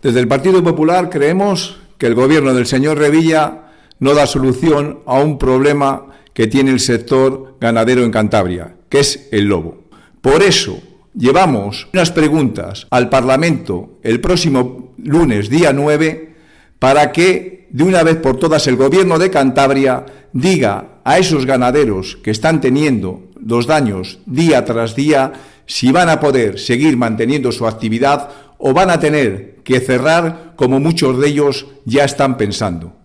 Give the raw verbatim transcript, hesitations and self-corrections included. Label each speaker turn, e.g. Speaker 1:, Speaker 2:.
Speaker 1: Desde el Partido Popular creemos que el gobierno del señor Revilla no da solución a un problema que tiene el sector ganadero en Cantabria, que es el lobo. Por eso llevamos unas preguntas al Parlamento el próximo lunes, día nueve, para que de una vez por todas el gobierno de Cantabria diga a esos ganaderos que están teniendo los daños día tras día si van a poder seguir manteniendo su actividad o van a tener que cerrar como muchos de ellos ya están pensando.